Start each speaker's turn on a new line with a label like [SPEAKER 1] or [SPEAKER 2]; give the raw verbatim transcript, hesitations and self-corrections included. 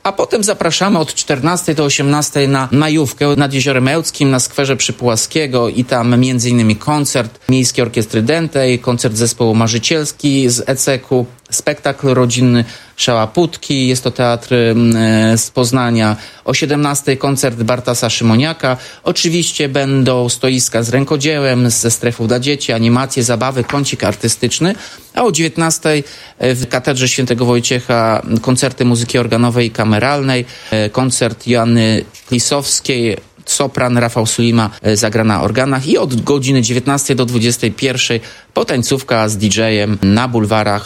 [SPEAKER 1] A potem zapraszamy od czternastej do osiemnastej na majówkę nad Jeziorem Ełckim na skwerze przy Pułaskiego i tam między innymi koncert Miejskiej Orkiestry Dętej, koncert zespołu Marzycielski z E C K-u, spektakl rodzinny Szałaputki, jest to teatr e, z Poznania. O siedemnastej koncert Bartasa Szymoniaka. Oczywiście będą stoiska z rękodziełem, ze strefą dla dzieci, animacje, zabawy, kącik artystyczny. A o dziewiętnastej w Katedrze Świętego Wojciecha koncerty muzyki organowej i kameralnej, e, koncert Joanny Klisowskiej, sopran, Rafał Sulima zagra na organach i od godziny dziewiętnastej do dwudziestej pierwszej potańcówka z didżejem na bulwarach